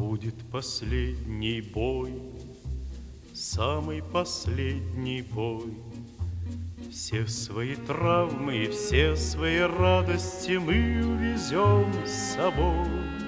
Будет последний бой, самый последний бой. Все свои травмы и все свои радости мы увезем с собой.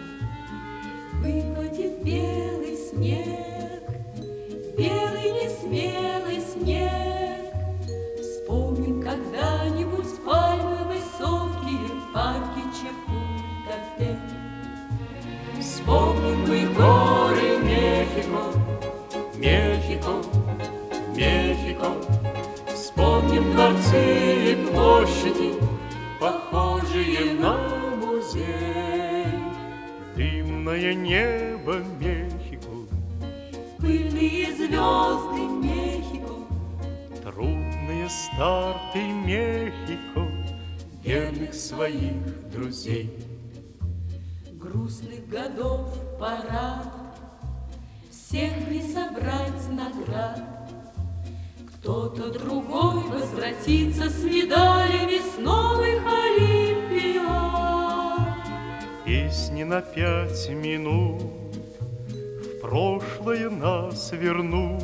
Выпадет белый снег, белый несмелый снег. Вспомним когда-нибудь пальмы высокие в парке Чапултепек. Вспомним мы горы Мехико, Мехико, Мехико. Вспомним дворцы и площади, похожие на музей. Дымное небо Мехико, пыльные звезды Мехико, трудные старты Мехико, верных своих друзей. Грустных годов парад, всех не собрать наград. Кто-то другой возвратится с медалями с новых Олимпиад. Песни на 5 минут в прошлое нас вернут.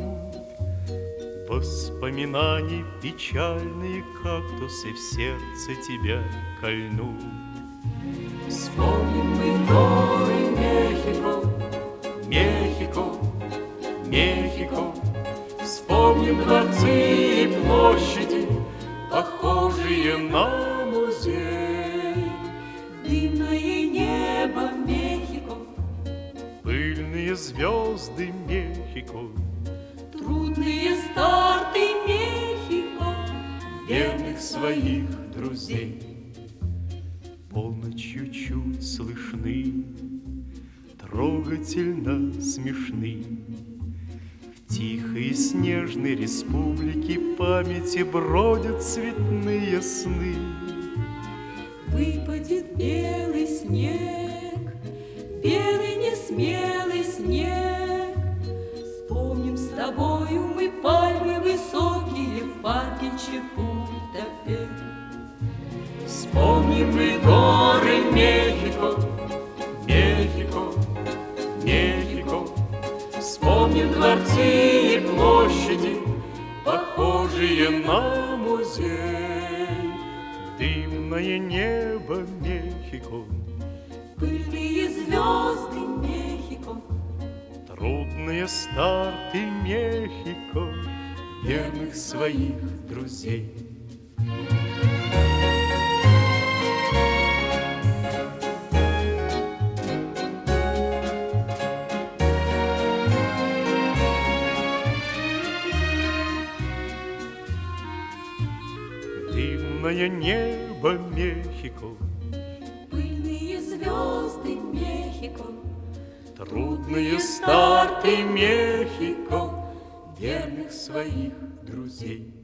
Воспоминаний печальные кактусы в сердце тебя кольнут. Вспомним мы горы Мехико, Мехико, Мехико. Вспомним дворцы и площади, похожие на музей. дымное небо Мехико, Пыльные звезды Мехико, трудные старты Мехико, верных своих друзей. Полночью чуть слышны, трогательно смешны. В тихой и снежной республике памяти бродят цветные сны. Выпадет белый снег, белый несмелый снег. Вспомним с тобою мы пальмы высокие в парке Чапултепек. Вспомним мы горы Мехико, Мехико, Мехико. Вспомним дворцы и площади, похожие на музей. Дымное небо Мехико, Пыльные звезды Мехико, трудные старты Мехико, верных своих друзей. Дымное небо Мехико, пыльные звезды Мехико, трудные старты Мехико, верных своих друзей.